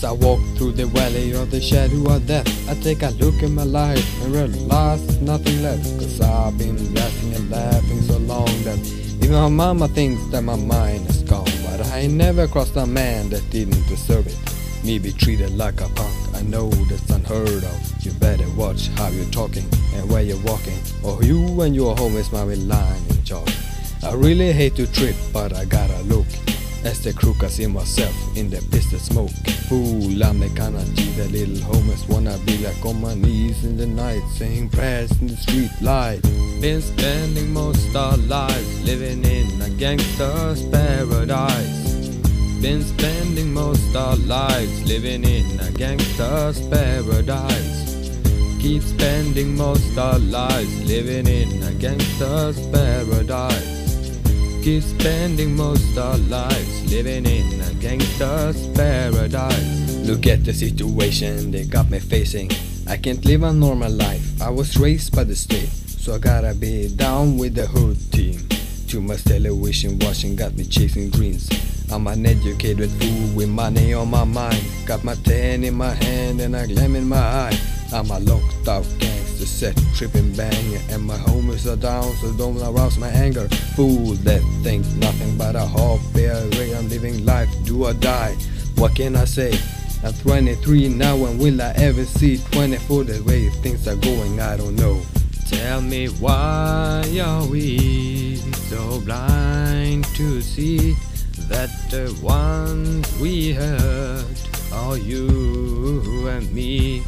As I walk through the valley of the shadow of death, I take a look at my life and realize there's nothing left. Cause I've been laughing and laughing so long that even my mama thinks that my mind is gone. But I ain't never crossed a man that didn't deserve it. Me be treated like a punk, I know that's unheard of. You better watch how you're talking and where you're walking, or you and your homies might be lying in charge. I really hate to trip, but I gotta look. As the crook I see myself in the pistol smoke. Fool, I'm the kind of G that little homies wanna be like, on my knees in the night, saying prayers in the street light. Been spending most our lives living in a gangster's paradise. Been spending most our lives living in a gangster's paradise. Keep spending most our lives living in a gangster's paradise. Keep spending most our lives living in a gangster's paradise. Look at the situation they got me facing. I can't live a normal life, I was raised by the state, so I gotta be down with the hood team. Too much television watching got me chasing dreams. I'm an educated fool with money on my mind. Got my 10 in my hand and a gleam in my eye. I'm a locked out gangster set, tripping banger, and my homies are down, so don't arouse my anger. Fool that think nothing but a hobby, I'm living life, do or die. What can I say? I'm 23 now, and will I ever see 24? The way things are going, I don't know. Tell me, why are we so blind to see that the ones we hurt are you and me?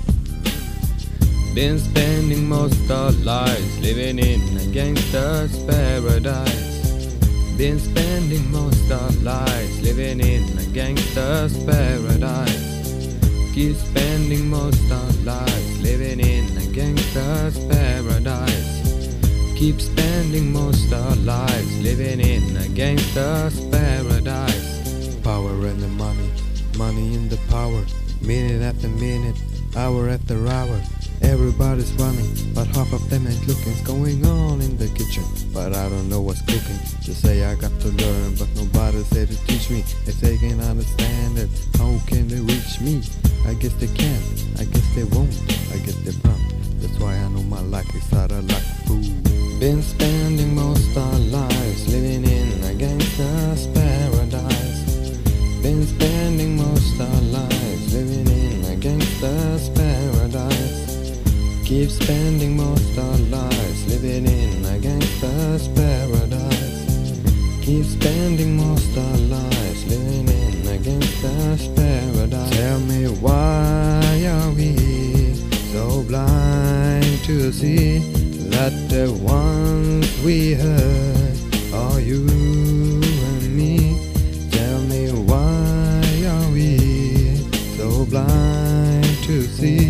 Been spending most our lives living in a gangster's paradise. Been spending most our lives living in a gangster's paradise. Keep spending most our lives living in a gangster's paradise. Keep spending most our lives living in a gangster's paradise. Power and the money, money in the power. Minute after minute, hour after hour. Everybody's running, but half of them ain't looking's going on in the kitchen. But I don't know what's cooking. They say I got to learn, but nobody's there to teach me. If they can't understand it, how can they reach me? I guess they can't, I guess they won't, I guess they won't. That's why I know my life is out of luck. Been spending most our lives living in a gangster's paradise. Been spending most our lives living in a gangster's paradise. Keep spending most our lives living in a gangster's paradise. Keep spending most our lives living in a gangster's paradise. Tell me, why are we so blind to see that the ones we hurt are you and me? Tell me, why are we so blind to see